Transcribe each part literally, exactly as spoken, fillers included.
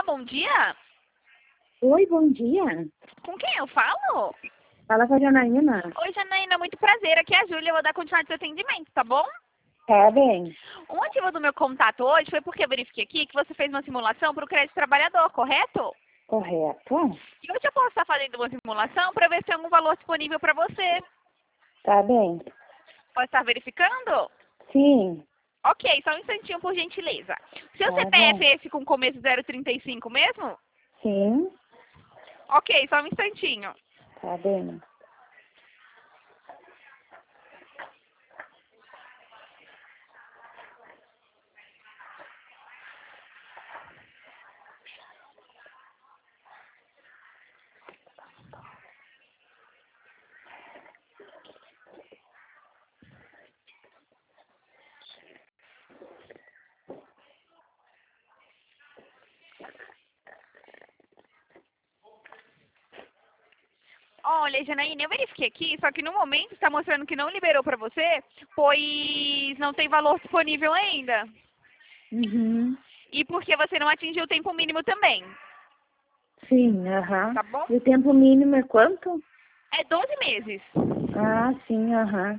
bom dia. Oi, bom dia. Com quem eu falo? Fala com a Janaína. Oi, Janaína, muito prazer. Aqui é a Júlia, eu vou dar continuidade ao seu atendimento, tá bom? Tá bem. O motivo do meu contato hoje foi porque eu verifiquei aqui que você fez uma simulação para o crédito trabalhador, correto? Correto. E hoje eu posso estar fazendo uma simulação para ver se tem algum valor disponível para você. Tá bem. Pode estar verificando? Sim. Ok, só um instantinho, por gentileza. Seu Tá C P F bom. é esse com começo zero trinta e cinco mesmo? Sim. Ok, só um instantinho. Tá bem. Olha, Janaína, eu verifiquei aqui, só que no momento está mostrando que não liberou para você, pois não tem valor disponível ainda. Uhum. E porque você não atingiu o tempo mínimo também, Sim, aham. tá bom? E o tempo mínimo é quanto? É doze meses. Ah, sim, aham.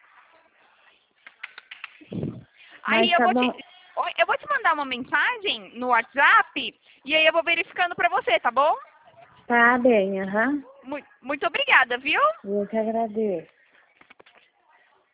Aí Mas eu tá vou te, bom. Oi, eu vou te mandar uma mensagem no WhatsApp e aí eu vou verificando para você, tá bom? Tá bem, aham. Mu- Muito obrigada, viu? Eu que agradeço.